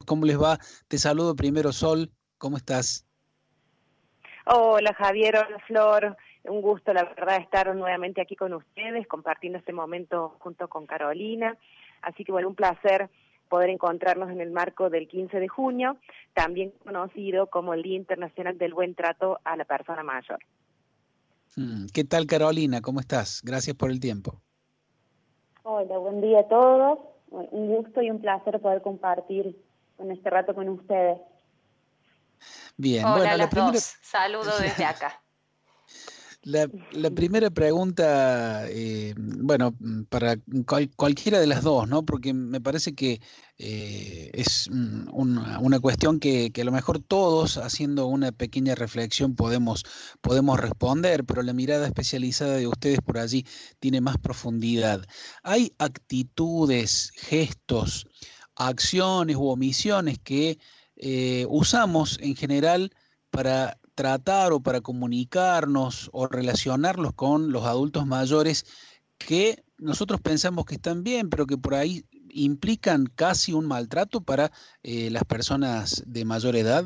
¿Cómo les va? Te saludo primero, Sol. ¿Cómo estás? Hola Javier, hola Flor, un gusto la verdad estar nuevamente aquí con ustedes, compartiendo este momento junto con Carolina, así que bueno, un placer poder encontrarnos en el marco del 15 de junio, también conocido como el Día Internacional del Buen Trato a la Persona Mayor. ¿Qué tal, Carolina? ¿Cómo estás? Gracias por el tiempo. Hola, buen día a todos, un gusto y un placer poder compartir en este rato con ustedes. Bien, Hola a bueno, la las primera, dos, saludo desde acá. la primera pregunta, bueno, para cualquiera de las dos, ¿no? Porque me parece que es una cuestión que a lo mejor todos, haciendo una pequeña reflexión, podemos responder, pero la mirada especializada de ustedes por allí tiene más profundidad. ¿Hay actitudes, gestos, acciones u omisiones que usamos en general para tratar o para comunicarnos o relacionarlos con los adultos mayores que nosotros pensamos que están bien, pero que por ahí implican casi un maltrato para las personas de mayor edad?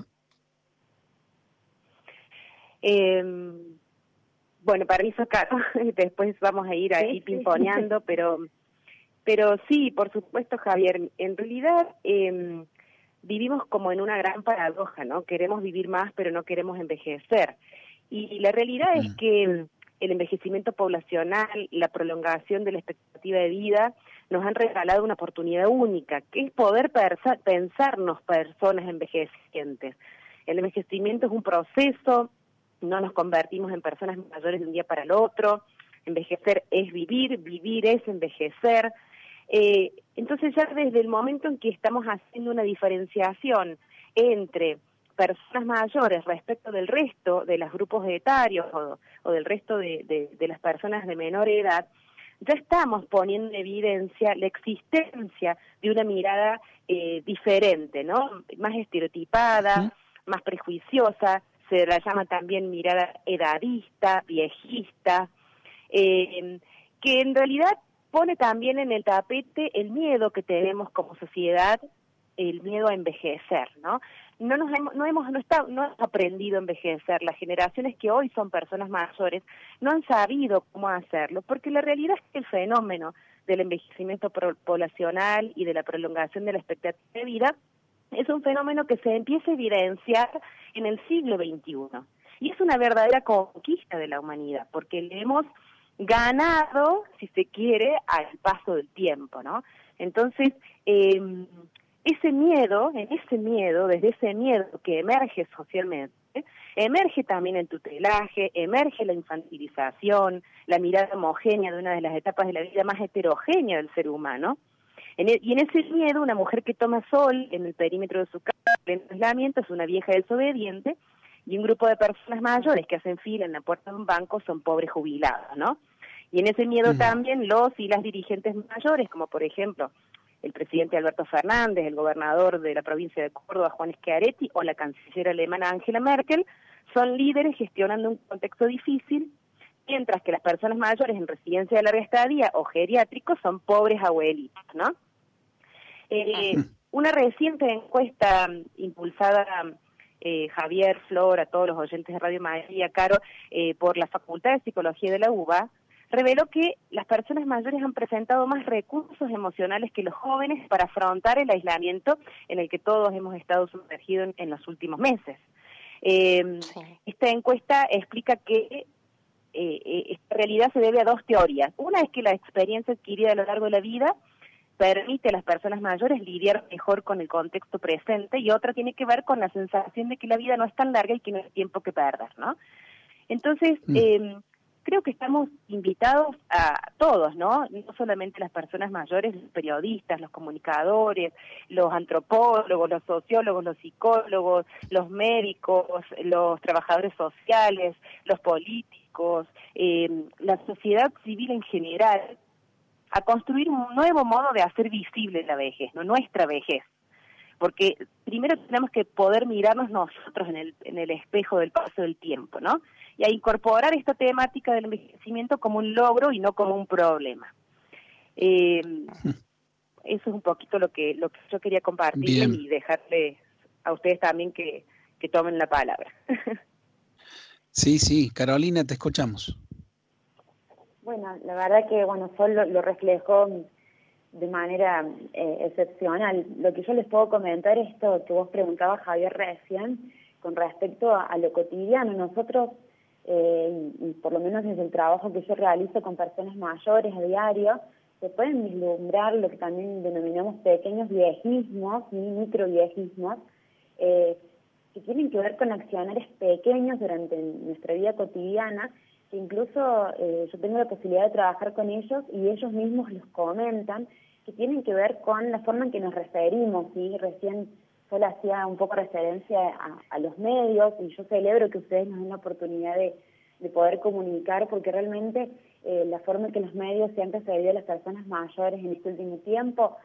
Bueno, para mí eso caro, después vamos a ir ahí pimponeando, pero sí, por supuesto Javier, en realidad vivimos como en una gran paradoja, ¿no? Queremos vivir más, pero no queremos envejecer. Y la realidad es que el envejecimiento poblacional, la prolongación de la expectativa de vida, nos han regalado una oportunidad única, que es poder pensarnos personas envejecientes. El envejecimiento es un proceso, no nos convertimos en personas mayores de un día para el otro. Envejecer es vivir, vivir es envejecer. Entonces ya desde el momento en que estamos haciendo una diferenciación entre personas mayores respecto del resto de los grupos etarios o del resto de las personas de menor edad, ya estamos poniendo en evidencia la existencia de una mirada diferente, ¿no? Más estereotipada, más prejuiciosa, se la llama también mirada edadista, viejista, que en realidad pone también en el tapete el miedo que tenemos como sociedad, el miedo a envejecer, ¿no? No hemos aprendido a envejecer. Las generaciones que hoy son personas mayores no han sabido cómo hacerlo, porque la realidad es que el fenómeno del envejecimiento poblacional y de la prolongación de la expectativa de vida es un fenómeno que se empieza a evidenciar en el siglo XXI. Y es una verdadera conquista de la humanidad, porque le hemos ganado, si se quiere, al paso del tiempo, ¿no? Entonces, ese miedo, desde ese miedo que emerge socialmente, emerge también el tutelaje, emerge la infantilización, la mirada homogénea de una de las etapas de la vida más heterogénea del ser humano. Y en ese miedo, una mujer que toma sol en el perímetro de su casa, en el aislamiento, es una vieja desobediente, y un grupo de personas mayores que hacen fila en la puerta de un banco son pobres jubilados, ¿no? Y en ese miedo también los y las dirigentes mayores, como por ejemplo el presidente Alberto Fernández, el gobernador de la provincia de Córdoba, Juan Schiaretti, o la canciller alemana Angela Merkel, son líderes gestionando un contexto difícil, mientras que las personas mayores en residencia de larga estadía o geriátricos son pobres abuelitos, ¿no? Una reciente encuesta impulsada Javier, Flor, a todos los oyentes de Radio María, Caro, por la Facultad de Psicología de la UBA, reveló que las personas mayores han presentado más recursos emocionales que los jóvenes para afrontar el aislamiento en el que todos hemos estado sumergidos en los últimos meses. Esta encuesta explica que esta realidad se debe a dos teorías. Una es que la experiencia adquirida a lo largo de la vida permite a las personas mayores lidiar mejor con el contexto presente, y otra tiene que ver con la sensación de que la vida no es tan larga y que no hay tiempo que perder, ¿no? Entonces, creo que estamos invitados a todos, ¿no? No solamente las personas mayores, los periodistas, los comunicadores, los antropólogos, los sociólogos, los psicólogos, los médicos, los trabajadores sociales, los políticos, la sociedad civil en general, a construir un nuevo modo de hacer visible la vejez, ¿no? Nuestra vejez. Porque primero tenemos que poder mirarnos nosotros en el espejo del paso del tiempo, ¿no? Y a incorporar esta temática del envejecimiento como un logro y no como un problema. eso es un poquito lo que yo quería compartir y dejarles a ustedes también que tomen la palabra. Sí, Carolina, te escuchamos. Bueno, la verdad que Sol lo reflejó de manera excepcional. Lo que yo les puedo comentar es esto que vos preguntabas, Javier, recién, con respecto a lo cotidiano. Nosotros, y por lo menos desde el trabajo que yo realizo con personas mayores a diario, se pueden vislumbrar lo que también denominamos pequeños viejismos, microviejismos, que tienen que ver con accionarios pequeños durante nuestra vida cotidiana, que incluso yo tengo la posibilidad de trabajar con ellos y ellos mismos los comentan, que tienen que ver con la forma en que nos referimos, ¿sí? Recién solo hacía un poco referencia a los medios, y yo celebro que ustedes nos den la oportunidad de poder comunicar, porque realmente la forma en que los medios se han referido a las personas mayores en este último tiempo,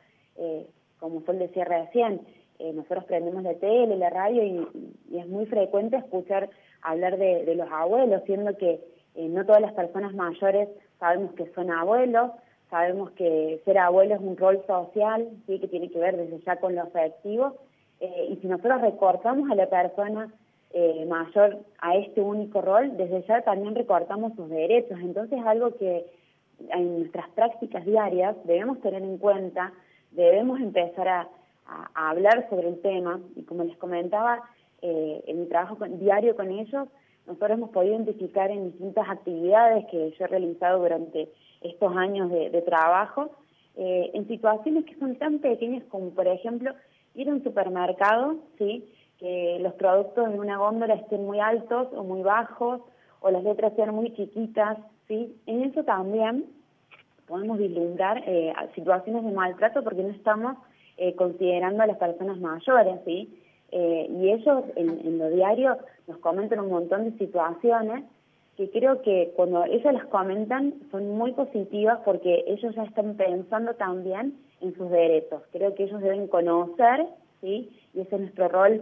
como Sol decía recién, nosotros prendemos la tele, la radio, y es muy frecuente escuchar hablar de los abuelos, siendo que no todas las personas mayores sabemos que son abuelos, sabemos que ser abuelo es un rol social, ¿sí? Que tiene que ver desde ya con lo afectivo, y si nosotros recortamos a la persona mayor a este único rol, desde ya también recortamos sus derechos. Entonces es algo que en nuestras prácticas diarias debemos tener en cuenta, debemos empezar a hablar sobre el tema, y como les comentaba, en mi trabajo diario con ellos, nosotros hemos podido identificar en distintas actividades que yo he realizado durante estos años de trabajo, en situaciones que son tan pequeñas como, por ejemplo, ir a un supermercado, ¿sí?, que los productos en una góndola estén muy altos o muy bajos, o las letras sean muy chiquitas, ¿sí? En eso también podemos vislumbrar situaciones de maltrato, porque no estamos considerando a las personas mayores, ¿sí? Y ellos en lo diario nos comentan un montón de situaciones que creo que cuando ellos las comentan son muy positivas, porque ellos ya están pensando también en sus derechos. Creo que ellos deben conocer, ¿sí? Y ese es nuestro rol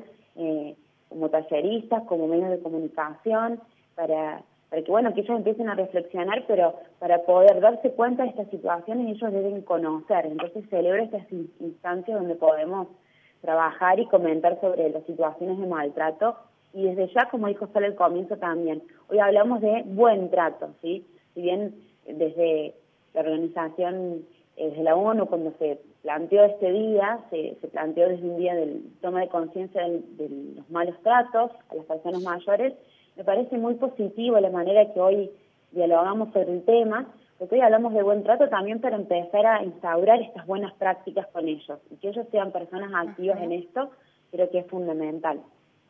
como talleristas, como medios de comunicación, para que que ellos empiecen a reflexionar, pero para poder darse cuenta de estas situaciones ellos deben conocer. Entonces celebro estas instancias donde podemos trabajar y comentar sobre las situaciones de maltrato, y desde ya, como dijo Sol al comienzo también, hoy hablamos de buen trato, ¿sí? Si bien desde la organización, desde la ONU, cuando se planteó este día, se planteó desde un día del toma de conciencia de los malos tratos a las personas mayores, me parece muy positivo la manera que hoy dialogamos sobre el tema, porque hoy hablamos de buen trato también para empezar a instaurar estas buenas prácticas con ellos, y que ellos sean personas activas en esto, creo que es fundamental.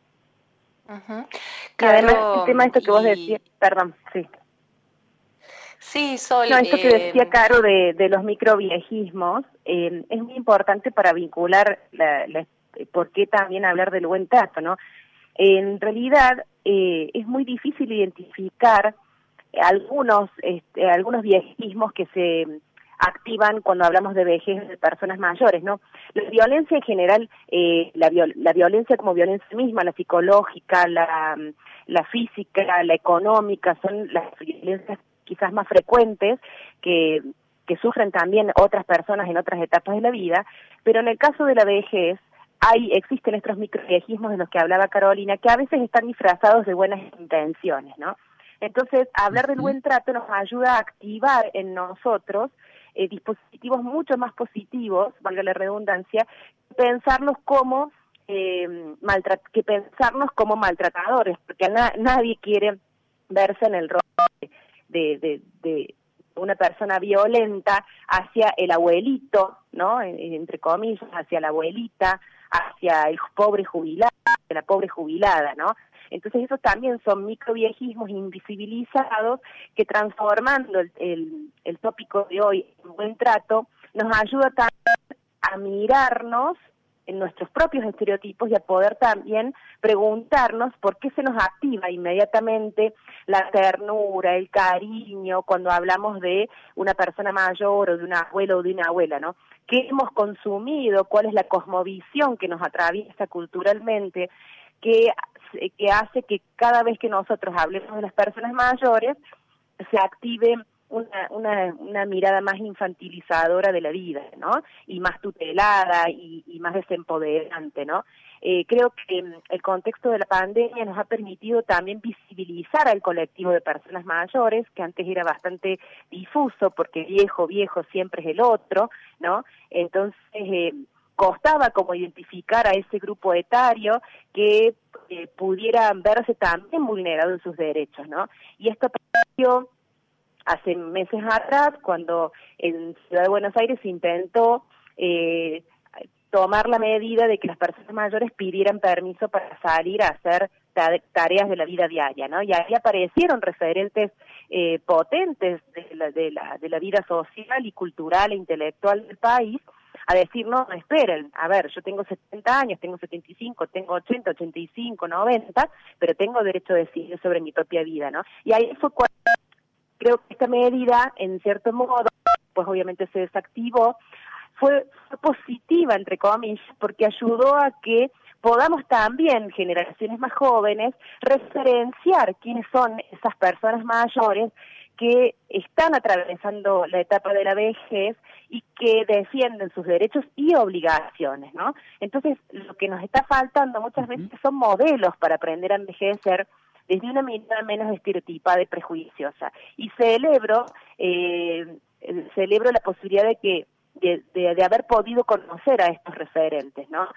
Claro, además, el tema de esto que vos decías, perdón, sí. Sí, Sol. No, esto que decía Caro de los microviejismos, es muy importante para vincular por qué también hablar del buen trato, ¿no? En realidad, es muy difícil identificar algunos viejismos que se activan cuando hablamos de vejez de personas mayores, ¿no? La violencia en general, la violencia como violencia misma, la psicológica, la física, la económica, son las violencias quizás más frecuentes que sufren también otras personas en otras etapas de la vida, pero en el caso de la vejez existen estos microviejismos de los que hablaba Carolina, que a veces están disfrazados de buenas intenciones, ¿no? Entonces, hablar del buen trato nos ayuda a activar en nosotros dispositivos mucho más positivos, valga la redundancia, pensarlos como pensarnos como maltratadores, porque nadie quiere verse en el rol de una persona violenta hacia el abuelito, ¿no? Entre comillas, hacia la abuelita, hacia el pobre jubilado, hacia la pobre jubilada, ¿no? Entonces esos también son microviejismos invisibilizados que, transformando el tópico de hoy en buen trato, nos ayuda también a mirarnos en nuestros propios estereotipos y a poder también preguntarnos por qué se nos activa inmediatamente la ternura, el cariño, cuando hablamos de una persona mayor o de un abuelo o de una abuela, ¿no? ¿Qué hemos consumido? ¿Cuál es la cosmovisión que nos atraviesa culturalmente? Que hace que cada vez que nosotros hablemos de las personas mayores se active una mirada más infantilizadora de la vida, ¿no? Y más tutelada y más desempoderante, ¿no? Creo que el contexto de la pandemia nos ha permitido también visibilizar al colectivo de personas mayores, que antes era bastante difuso, porque viejo siempre es el otro, ¿no? Entonces, costaba como identificar a ese grupo etario que pudieran verse también vulnerados en sus derechos, ¿no? Y esto apareció hace meses atrás, cuando en Ciudad de Buenos Aires se intentó tomar la medida de que las personas mayores pidieran permiso para salir a hacer tareas de la vida diaria, ¿no? Y ahí aparecieron referentes potentes de la vida social y cultural e intelectual del país, a decir, no, esperen, a ver, yo tengo 70 años, tengo 75, tengo 80, 85, 90, pero tengo derecho a decidir sobre mi propia vida, ¿no? Y ahí fue cuando creo que esta medida, en cierto modo, pues obviamente se desactivó, fue positiva, entre comillas, porque ayudó a que podamos también, generaciones más jóvenes, referenciar quiénes son esas personas mayores que están atravesando la etapa de la vejez y que defienden sus derechos y obligaciones, ¿no? Entonces, lo que nos está faltando muchas veces son modelos para aprender a envejecer desde una mirada menos estereotipada y prejuiciosa. Y celebro la posibilidad de haber podido conocer a estos referentes, ¿no?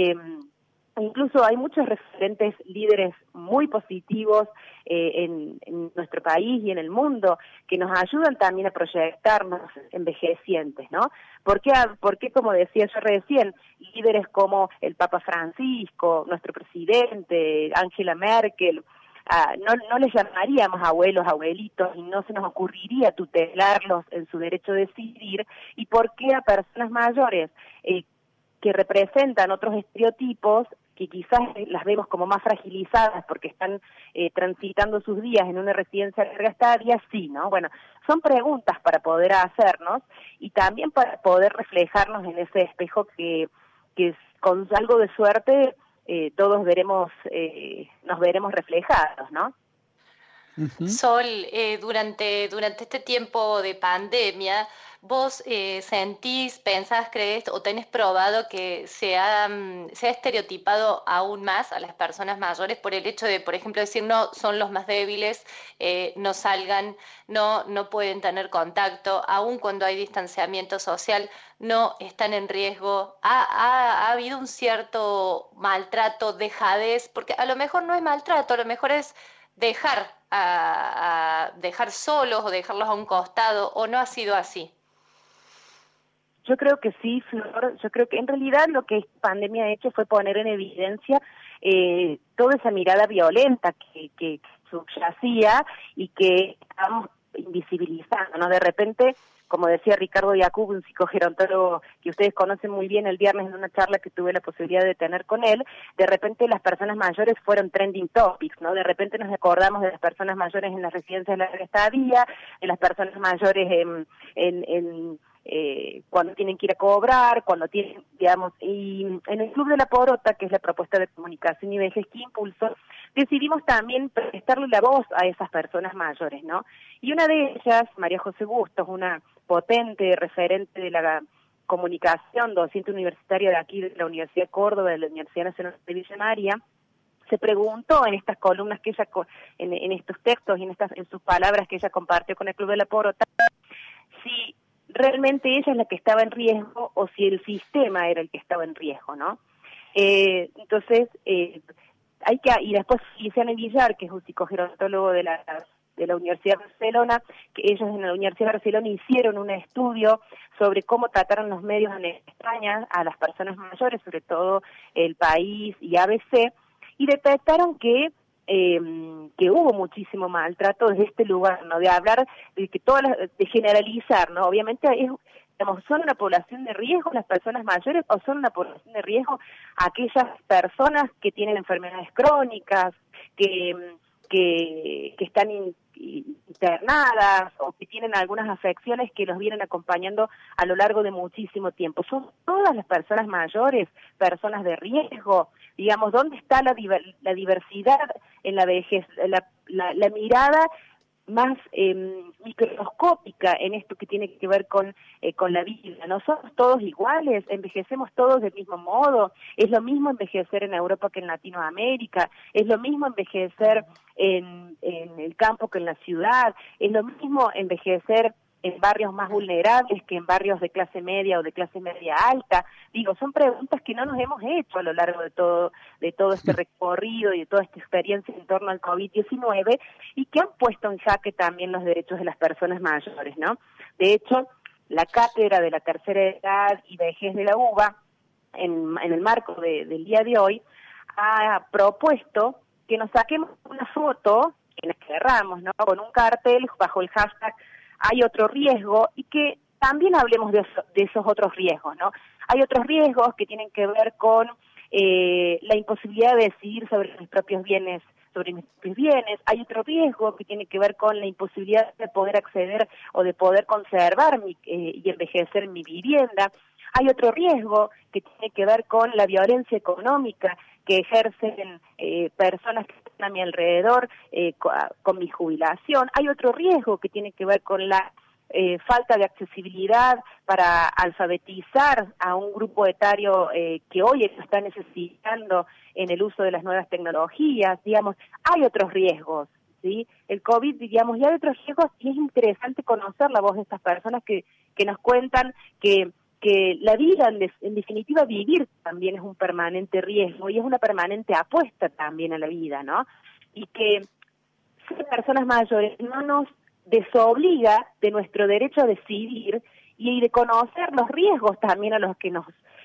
Incluso hay muchos referentes líderes muy positivos en nuestro país y en el mundo que nos ayudan también a proyectarnos envejecientes, ¿no? ¿Por qué, como decía yo recién, líderes como el Papa Francisco, nuestro presidente, Angela Merkel, no les llamaríamos abuelos, abuelitos, y no se nos ocurriría tutelarlos en su derecho a decidir? ¿Y por qué a personas mayores que representan otros estereotipos, que quizás las vemos como más fragilizadas porque están transitando sus días en una residencia de larga estadia, sí, ¿no? Bueno, son preguntas para poder hacernos y también para poder reflejarnos en ese espejo que con algo de suerte todos nos veremos reflejados, ¿no? Uh-huh. Sol, durante este tiempo de pandemia, ¿vos sentís, pensás, crees o tenés probado que se ha estereotipado aún más a las personas mayores por el hecho de, por ejemplo, decir no, son los más débiles, no salgan, no pueden tener contacto, aun cuando hay distanciamiento social, no están en riesgo? ¿Ha habido un cierto maltrato, dejadez? Porque a lo mejor no es maltrato, a lo mejor es dejar solos o dejarlos a un costado, ¿o no ha sido así? Yo creo que sí, Flor. Yo creo que en realidad lo que esta pandemia ha hecho fue poner en evidencia toda esa mirada violenta que subyacía y que estamos invisibilizando, ¿no? De repente, como decía Ricardo Yacoub, un psicogerontólogo que ustedes conocen muy bien, el viernes en una charla que tuve la posibilidad de tener con él, de repente las personas mayores fueron trending topics, ¿no? De repente nos acordamos de las personas mayores en las residencias de larga estadía, de las personas mayores cuando tienen que ir a cobrar, cuando tienen, digamos, y en el Club de la Porota, que es la propuesta de comunicación y vejez que impulsó, decidimos también prestarle la voz a esas personas mayores, ¿no? Y una de ellas, María José Bustos, una potente referente de la comunicación, docente universitaria de aquí, de la Universidad de Córdoba, de la Universidad Nacional de Villa María, se preguntó en estas columnas que ella, en estos textos y en sus palabras que ella compartió con el Club de la Porota, si realmente ella es la que estaba en riesgo o si el sistema era el que estaba en riesgo, ¿no? Entonces, y después Luciano Villar, que es un psicogerontólogo de la Universidad de Barcelona, que ellos en la Universidad de Barcelona hicieron un estudio sobre cómo trataron los medios en España a las personas mayores, sobre todo El País y ABC, y detectaron que hubo muchísimo maltrato desde este lugar, ¿no? De hablar de que de generalizar, ¿no? Obviamente ¿son una población de riesgo las personas mayores o son una población de riesgo aquellas personas que tienen enfermedades crónicas, que están internadas o que tienen algunas afecciones que los vienen acompañando a lo largo de muchísimo tiempo? ¿Son todas las personas mayores personas de riesgo? Digamos, ¿dónde está la diversidad en la vejez? La mirada más microscópica en esto que tiene que ver con la vida, ¿no? Somos todos iguales, envejecemos todos del mismo modo, es lo mismo envejecer en Europa que en Latinoamérica, es lo mismo envejecer en el campo que en la ciudad, es lo mismo envejecer en barrios más vulnerables que en barrios de clase media o de clase media alta. Digo, son preguntas que no nos hemos hecho a lo largo de todo este recorrido y de toda esta experiencia en torno al COVID-19 y que han puesto en jaque también los derechos de las personas mayores, ¿no? De hecho, la cátedra de la tercera edad y vejez de la UBA, en el marco del día de hoy, ha propuesto que nos saquemos una foto, quienes querramos, ¿no?, con un cartel bajo el hashtag hay otro riesgo, y que también hablemos de esos otros riesgos, ¿no? Hay otros riesgos que tienen que ver con la imposibilidad de decidir sobre mis propios bienes, hay otro riesgo que tiene que ver con la imposibilidad de poder acceder o de poder conservar y envejecer mi vivienda, hay otro riesgo que tiene que ver con la violencia económica que ejercen personas que están a mi alrededor con mi jubilación. Hay otro riesgo que tiene que ver con la falta de accesibilidad para alfabetizar a un grupo etario que hoy está necesitando en el uso de las nuevas tecnologías. Digamos, hay otros riesgos, ¿sí? El COVID, digamos, y hay otros riesgos, y es interesante conocer la voz de estas personas que nos cuentan que la vida, en definitiva, vivir también es un permanente riesgo y es una permanente apuesta también a la vida, ¿no? Y que ser personas mayores no nos desobliga de nuestro derecho a decidir y de conocer los riesgos también a los que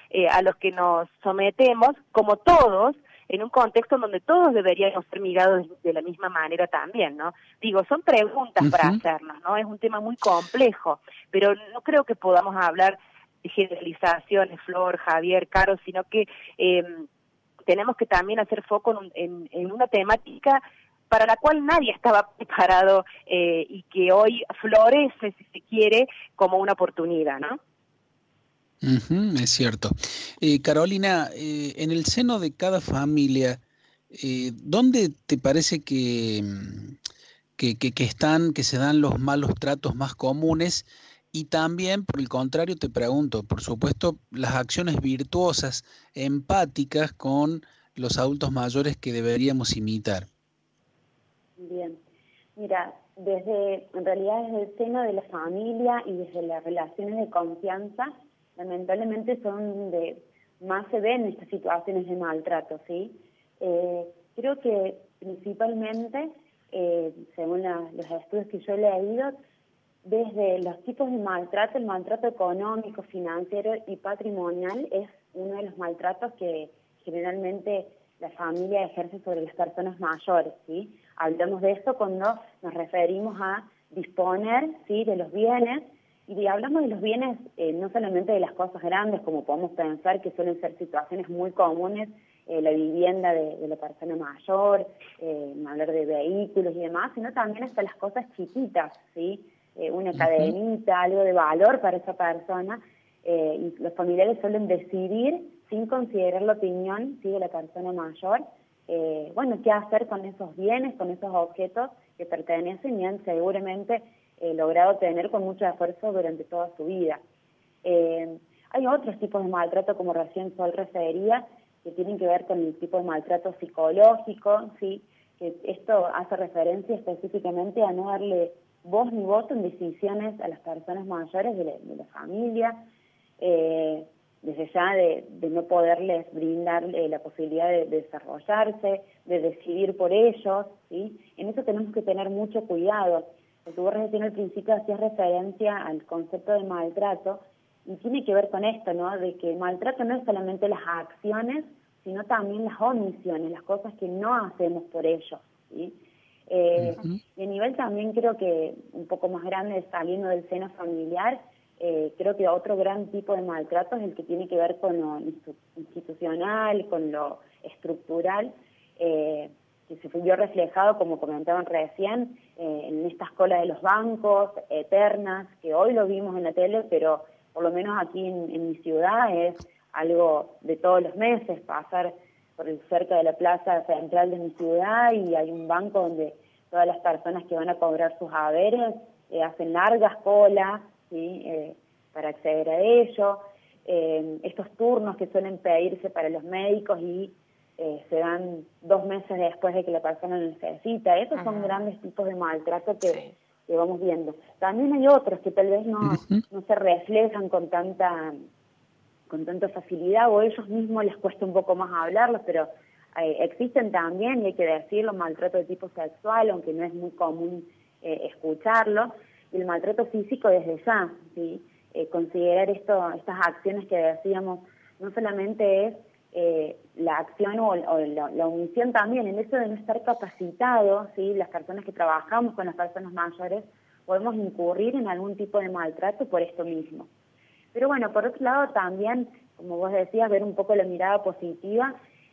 nos sometemos, como todos, en un contexto en donde todos deberíamos ser mirados de la misma manera también, ¿no? Digo, son preguntas para hacernos, ¿no? Es un tema muy complejo, pero no creo que podamos hablar de generalizaciones, Flor, Javier, Caro, sino que tenemos que también hacer foco en una temática para la cual nadie estaba preparado y que hoy florece, si se quiere, como una oportunidad, ¿no? Es cierto. Carolina, en el seno de cada familia, ¿dónde te parece que se dan los malos tratos más comunes? Y también, por el contrario, te pregunto, por supuesto, las acciones virtuosas, empáticas con los adultos mayores que deberíamos imitar. Bien, mira, en realidad desde el seno de la familia y desde las relaciones de confianza, lamentablemente son donde más se ven estas situaciones de maltrato, ¿sí? Creo que principalmente, según los estudios que yo he leído, desde los tipos de maltrato, el maltrato económico, financiero y patrimonial es uno de los maltratos que generalmente la familia ejerce sobre las personas mayores, ¿sí? Hablamos de esto cuando nos referimos a disponer, ¿sí?, de los bienes, y hablamos de los bienes no solamente de las cosas grandes, como podemos pensar que suelen ser situaciones muy comunes, la vivienda de la persona mayor, hablar de vehículos y demás, sino también hasta las cosas chiquitas, ¿sí? Una cadenita, algo de valor para esa persona, y los familiares suelen decidir, sin considerar la opinión, ¿sí?, de la persona mayor, qué hacer con esos bienes, con esos objetos que pertenecen y han seguramente logrado tener con mucho esfuerzo durante toda su vida. Hay otros tipos de maltrato, como recién Sol refería, que tienen que ver con el tipo de maltrato psicológico, ¿sí?, que esto hace referencia específicamente a no darle voz ni voto en decisiones a las personas mayores de la familia, desde ya de no poderles brindar la posibilidad de desarrollarse, de decidir por ellos, ¿sí? En eso tenemos que tener mucho cuidado, porque vos recién al principio hacías referencia al concepto de maltrato, y tiene que ver con esto, ¿no?, de que el maltrato no es solamente las acciones, sino también las omisiones, las cosas que no hacemos por ellos, ¿sí? Y a nivel también creo que un poco más grande, saliendo del seno familiar, creo que otro gran tipo de maltrato es el que tiene que ver con lo institucional, con lo estructural, que se vio reflejado, como comentaban recién, en estas colas de los bancos eternas, que hoy lo vimos en la tele, pero por lo menos aquí en mi ciudad es algo de todos los meses, pasar por cerca de la plaza central de mi ciudad y hay un banco donde todas las personas que van a cobrar sus haberes hacen largas colas, ¿sí? Para acceder a ello. Estos turnos que suelen pedirse para los médicos y se dan 2 meses después de que la persona lo necesita. Esos son grandes tipos de maltrato que vamos viendo. También hay otros que tal vez no se reflejan con tanta facilidad, o ellos mismos les cuesta un poco más hablarlos, pero existen también, y hay que decirlo, maltrato de tipo sexual, aunque no es muy común escucharlo, y el maltrato físico desde ya, ¿sí? Considerar estas acciones que decíamos, no solamente es la acción o la omisión también, el hecho de no estar capacitados, ¿sí? Las personas que trabajamos con las personas mayores, podemos incurrir en algún tipo de maltrato por esto mismo. Pero bueno, por otro lado también, como vos decías, ver un poco la mirada positiva.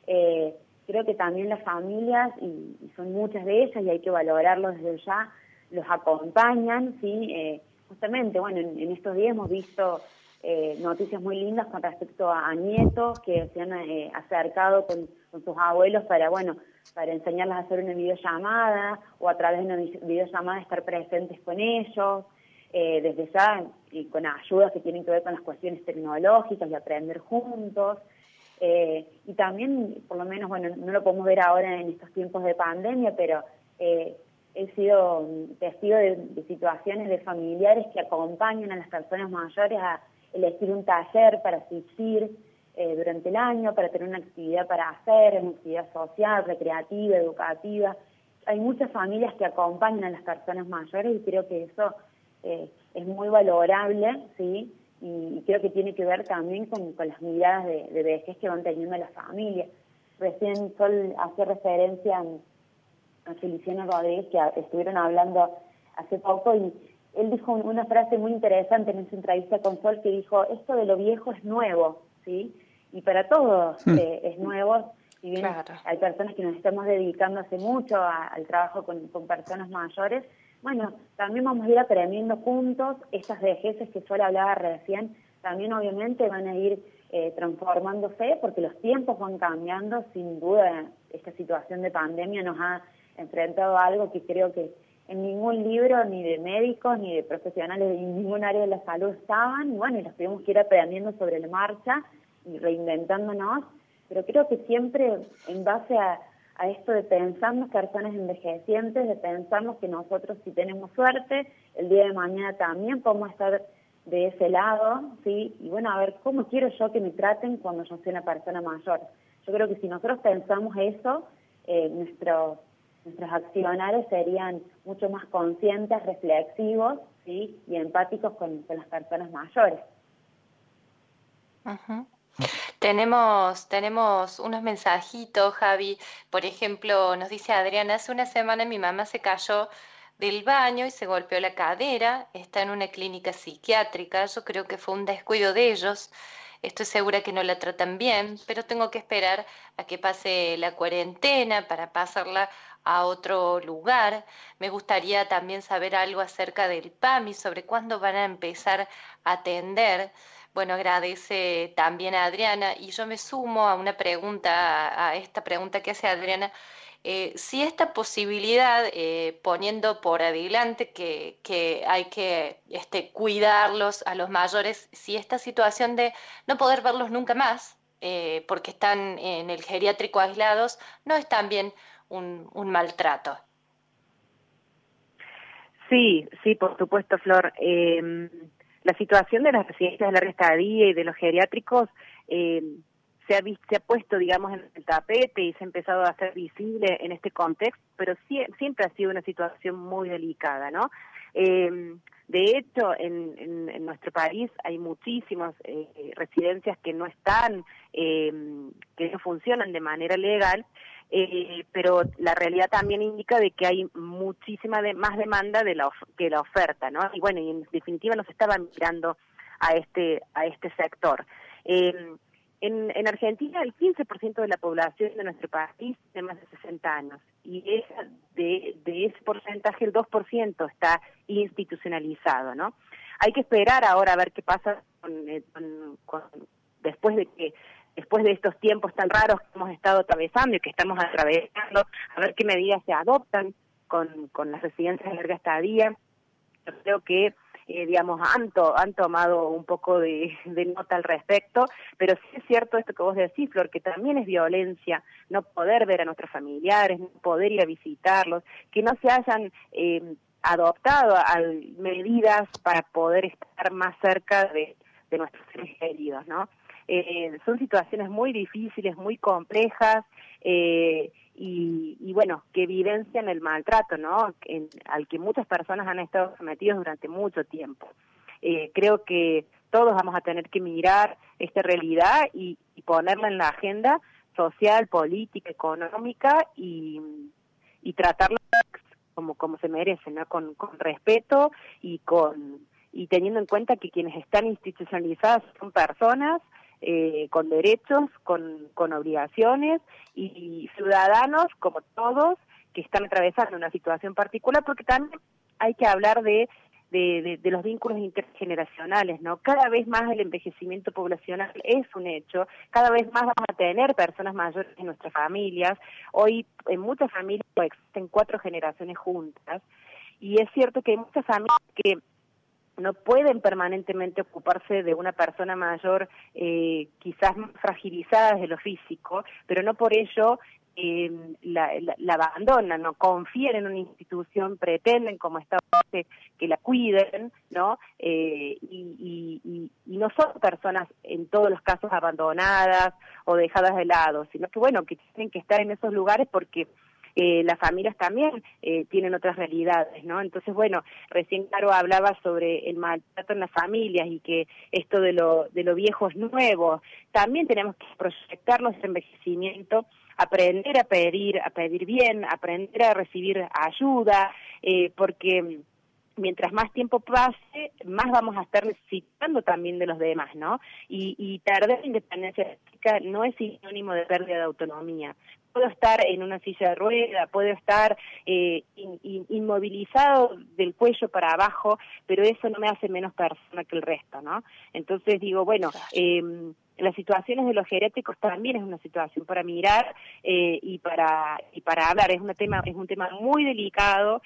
Creo que también las familias, y son muchas de ellas y hay que valorarlos desde ya, los acompañan, ¿sí? Justamente, bueno, en estos días hemos visto noticias muy lindas con respecto a nietos que se han acercado con sus abuelos para enseñarles a hacer una videollamada, o a través de una videollamada estar presentes con ellos. Desde ya, y con ayudas que tienen que ver con las cuestiones tecnológicas y aprender juntos. Y también, por lo menos, bueno, no lo podemos ver ahora en estos tiempos de pandemia, pero he sido testigo de situaciones de familiares que acompañan a las personas mayores a elegir un taller para asistir durante el año, para tener una actividad para hacer, una actividad social, recreativa, educativa. Hay muchas familias que acompañan a las personas mayores y creo que eso es muy valorable, ¿sí? Y creo que tiene que ver también con las miradas de vejez que van teniendo las familias. Recién Sol hacía referencia a Feliciano Rodríguez, que estuvieron hablando hace poco, y él dijo una frase muy interesante en esa entrevista con Sol, que dijo, esto de lo viejo es nuevo, ¿sí? Y para todos es nuevo. Si bien hay personas que nos estamos dedicando hace mucho al trabajo con personas mayores, bueno, también vamos a ir aprendiendo juntos. Estas vejeces que Sol hablaba recién, también obviamente van a ir transformándose, porque los tiempos van cambiando. Sin duda, esta situación de pandemia nos ha enfrentado a algo que creo que en ningún libro, ni de médicos, ni de profesionales de ningún área de la salud estaban. Bueno, y los tuvimos que ir aprendiendo sobre la marcha y reinventándonos, pero creo que siempre en base a esto de pensarnos personas envejecientes, de pensarnos que nosotros, si tenemos suerte, el día de mañana también podemos estar de ese lado, ¿sí? Y bueno, a ver, ¿cómo quiero yo que me traten cuando yo soy una persona mayor? Yo creo que si nosotros pensamos eso, nuestros accionarios serían mucho más conscientes, reflexivos, ¿sí? Y empáticos con las personas mayores. Uh-huh. Tenemos unos mensajitos, Javi. Por ejemplo, nos dice Adriana, hace una semana mi mamá se cayó del baño y se golpeó la cadera. Está en una clínica psiquiátrica. Yo creo que fue un descuido de ellos. Estoy segura que no la tratan bien, pero tengo que esperar a que pase la cuarentena para pasarla a otro lugar. Me gustaría también saber algo acerca del PAMI, sobre cuándo van a empezar a atender. Bueno, agradece también a Adriana, y yo me sumo a una pregunta, a esta pregunta que hace Adriana, si esta posibilidad, poniendo por adelante que hay que cuidarlos a los mayores, si esta situación de no poder verlos nunca más, porque están en el geriátrico aislados, no es también un maltrato. Sí, por supuesto, Flor. La situación de las residencias de larga estadía y de los geriátricos se ha puesto, digamos, en el tapete y se ha empezado a hacer visible en este contexto, pero siempre ha sido una situación muy delicada, ¿no? De hecho, en nuestro país hay muchísimas residencias que no están, que no funcionan de manera legal, pero la realidad también indica de que hay muchísima más demanda que la oferta, ¿no? Y bueno, y en definitiva nos estaban mirando a este sector. En Argentina el 15% de la población de nuestro país tiene más de 60 años y de ese porcentaje el 2% está institucionalizado, ¿no? Hay que esperar ahora a ver qué pasa después de estos tiempos tan raros que hemos estado atravesando y que estamos atravesando, a ver qué medidas se adoptan con las residencias de larga estadía. Yo creo que digamos, han tomado un poco de nota al respecto, pero sí es cierto esto que vos decís, Flor, que también es violencia no poder ver a nuestros familiares, no poder ir a visitarlos, que no se hayan adoptado medidas para poder estar más cerca de nuestros seres queridos, ¿no? Son situaciones muy difíciles, muy complejas, y bueno, que evidencian el maltrato, ¿no? Al que muchas personas han estado sometidos durante mucho tiempo. Creo que todos vamos a tener que mirar esta realidad y ponerla en la agenda social, política, económica y tratarla como se merece, ¿no? Con respeto y teniendo en cuenta que quienes están institucionalizadas son personas con derechos, con obligaciones y ciudadanos como todos que están atravesando una situación particular, porque también hay que hablar de los vínculos intergeneracionales, ¿no? Cada vez más el envejecimiento poblacional es un hecho, cada vez más vamos a tener personas mayores en nuestras familias. Hoy en muchas familias existen 4 generaciones juntas, y es cierto que hay muchas familias que no pueden permanentemente ocuparse de una persona mayor quizás más fragilizada desde lo físico, pero no por ello la abandonan, no confían en una institución, pretenden como Estado que la cuiden, ¿no? Y no son personas en todos los casos abandonadas o dejadas de lado, sino que bueno, que tienen que estar en esos lugares porque las familias también tienen otras realidades, ¿no? Entonces, bueno, recién Caro hablaba sobre el maltrato en las familias y que esto de lo viejo es nuevo. También tenemos que proyectarnos ese envejecimiento, aprender a pedir bien, aprender a recibir ayuda, porque mientras más tiempo pase, más vamos a estar necesitando también de los demás, ¿no? Y perder la independencia física no es sinónimo de pérdida de autonomía. Puedo estar en una silla de rueda, puedo estar inmovilizado del cuello para abajo, pero eso no me hace menos persona que el resto, ¿no? Entonces digo, bueno, las situaciones de los geriátricos también es una situación para mirar y para hablar. Es un tema muy delicado.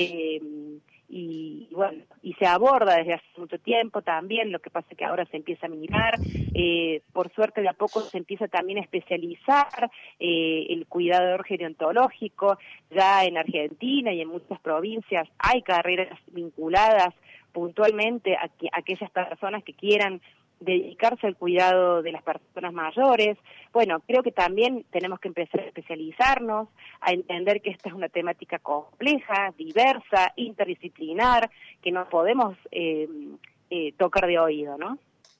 Y bueno, y se aborda desde hace mucho tiempo también, lo que pasa es que ahora se empieza a mirar, por suerte de a poco se empieza también a especializar el cuidador gerontológico, ya en Argentina y en muchas provincias hay carreras vinculadas puntualmente a aquellas personas que quieran dedicarse al cuidado de las personas mayores. Bueno, creo que también tenemos que empezar a especializarnos, a entender que esta es una temática compleja, diversa, interdisciplinar, que no podemos tocar de oído, ¿no?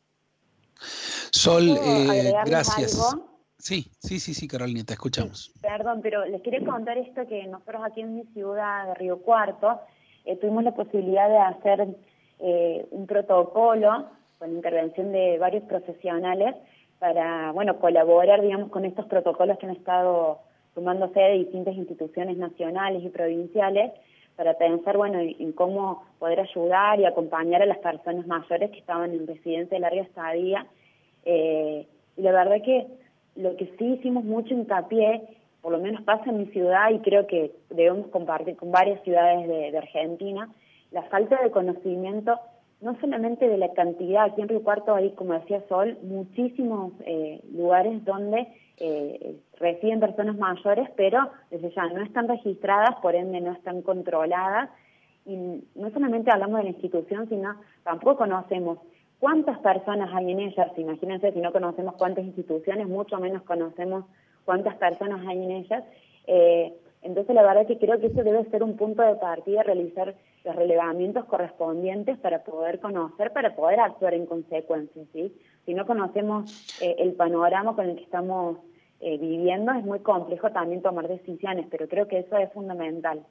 Sol, gracias. ¿Algo? Sí, Carolina, te escuchamos. Perdón, pero les quería contar esto, que nosotros aquí en mi ciudad de Río Cuarto tuvimos la posibilidad de hacer un protocolo con intervención de varios profesionales para, bueno, colaborar, digamos, con estos protocolos que han estado tomándose de distintas instituciones nacionales y provinciales para pensar, bueno, en cómo poder ayudar y acompañar a las personas mayores que estaban en residencia de larga estadía. Y la verdad que lo que sí hicimos mucho hincapié, por lo menos pasa en mi ciudad y creo que debemos compartir con varias ciudades de Argentina, la falta de conocimiento no solamente de la cantidad. Aquí en Río Cuarto hay, como decía Sol, muchísimos lugares donde residen personas mayores, pero desde ya no están registradas, por ende no están controladas, y no solamente hablamos de la institución, sino tampoco conocemos cuántas personas hay en ellas. Imagínense, si no conocemos cuántas instituciones, mucho menos conocemos cuántas personas hay en ellas. Entonces la verdad que creo que eso debe ser un punto de partida, realizar los relevamientos correspondientes para poder conocer, para poder actuar en consecuencia, ¿sí? Si no conocemos el panorama con el que estamos viviendo, es muy complejo también tomar decisiones, pero creo que eso es fundamental.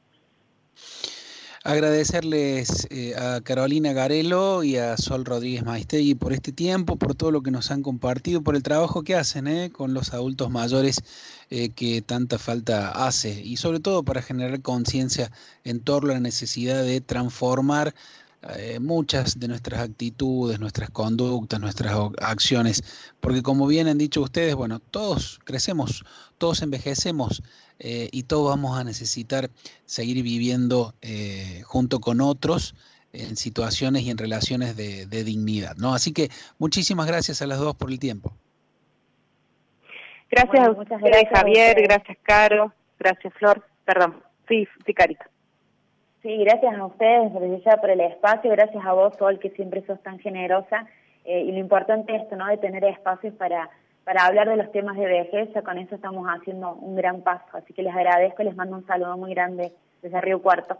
Agradecerles a Carolina Garelo y a Sol Rodríguez Maistegui por este tiempo, por todo lo que nos han compartido, por el trabajo que hacen con los adultos mayores que tanta falta hace, y sobre todo para generar conciencia en torno a la necesidad de transformar muchas de nuestras actitudes, nuestras conductas, nuestras acciones, porque como bien han dicho ustedes, bueno, todos crecemos, todos envejecemos y todos vamos a necesitar seguir viviendo junto con otros en situaciones y en relaciones de dignidad, ¿no? Así que muchísimas gracias a las dos por el tiempo. Gracias a ustedes, Javier, gracias, Caro, gracias, Flor, perdón, sí, Carita. Sí, gracias a ustedes desde ya por el espacio, gracias a vos, Sol, que siempre sos tan generosa, y lo importante es esto, ¿no?, de tener espacios para hablar de los temas de vejez. Con eso estamos haciendo un gran paso, así que les agradezco y les mando un saludo muy grande desde Río Cuarto.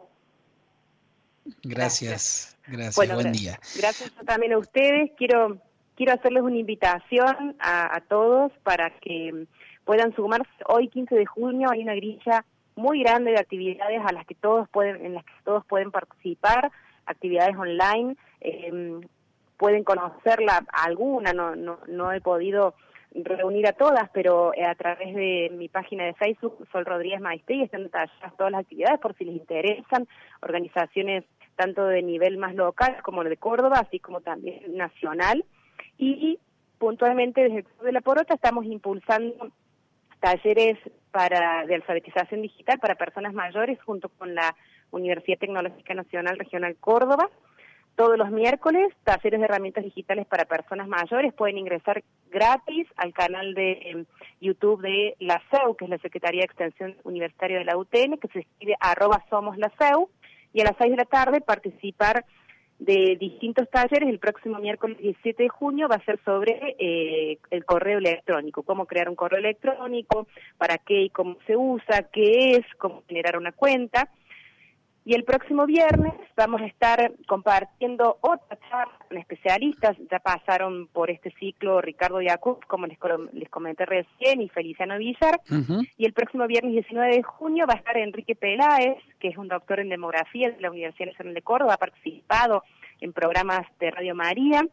Gracias, bueno, buen día. Gracias también a ustedes, quiero hacerles una invitación a todos para que puedan sumarse. Hoy, 15 de junio, hay una grilla muy grande de actividades en las que todos pueden participar, actividades online, pueden conocerla alguna, no he podido reunir a todas, pero a través de mi página de Facebook, Sol Rodríguez Maistegui, están detalladas todas las actividades por si les interesan, organizaciones tanto de nivel más local como de Córdoba, así como también nacional, y puntualmente desde el Club de la Porota estamos impulsando talleres de alfabetización digital para personas mayores junto con la Universidad Tecnológica Nacional Regional Córdoba. Todos los miércoles, talleres de herramientas digitales para personas mayores. Pueden ingresar gratis al canal de YouTube de la SEU, que es la Secretaría de Extensión Universitaria de la UTN, que se escribe @somoslaseu, y a las 6 de la tarde participar de distintos talleres. El próximo miércoles 17 de junio va a ser sobre el correo electrónico, cómo crear un correo electrónico, para qué y cómo se usa, qué es, cómo generar una cuenta. Y el próximo viernes vamos a estar compartiendo otra charla con especialistas. Ya pasaron por este ciclo Ricardo Yacoub, como les comenté recién, y Feliciano Villar. Y el próximo viernes 19 de junio va a estar Enrique Peláez, que es un doctor en demografía de la Universidad Nacional de Córdoba, ha participado en programas de Radio María.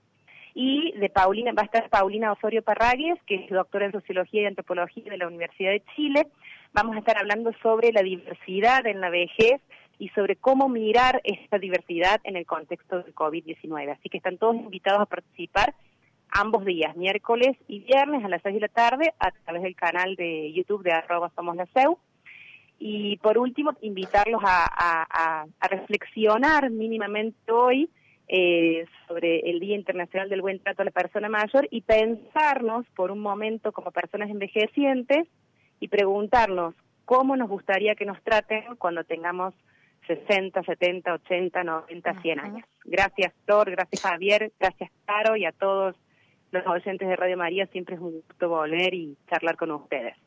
Y va a estar Paulina Osorio Parragues, que es doctora en Sociología y Antropología de la Universidad de Chile. Vamos a estar hablando sobre la diversidad en la vejez y sobre cómo mirar esta diversidad en el contexto del COVID-19. Así que están todos invitados a participar ambos días, miércoles y viernes a las 6 de la tarde, a través del canal de YouTube de @somoslaseu. Y por último, invitarlos a reflexionar mínimamente hoy sobre el Día Internacional del Buen Trato a la Persona Mayor y pensarnos por un momento como personas envejecientes y preguntarnos cómo nos gustaría que nos traten cuando tengamos 60, 70, 80, 90, 100 años. Gracias, Thor, gracias, Javier, gracias, Caro, y a todos los oyentes de Radio María. Siempre es un gusto volver y charlar con ustedes.